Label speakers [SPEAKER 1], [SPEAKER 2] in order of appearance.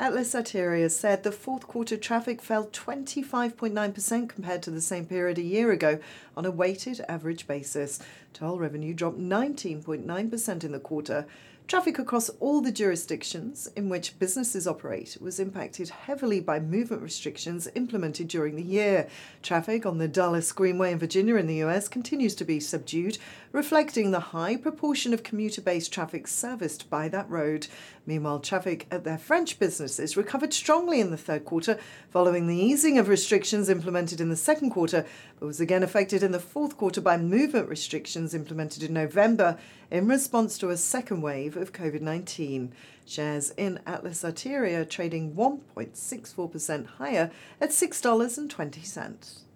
[SPEAKER 1] Atlas Arteria said the fourth quarter traffic fell 25.9% compared to the same period a year ago on a weighted average basis. Toll revenue dropped 19.9% in the quarter. Traffic across all the jurisdictions in which businesses operate was impacted heavily by movement restrictions implemented during the year. Traffic on the Dulles Greenway in Virginia in the US continues to be subdued, reflecting the high proportion of commuter-based traffic serviced by that road. Meanwhile, traffic at their French businesses recovered strongly in the third quarter following the easing of restrictions implemented in the second quarter, but was again affected in the fourth quarter by movement restrictions implemented in November in response to a second wave of COVID-19. Shares in Atlas Arteria trading 1.64% higher at $6.20.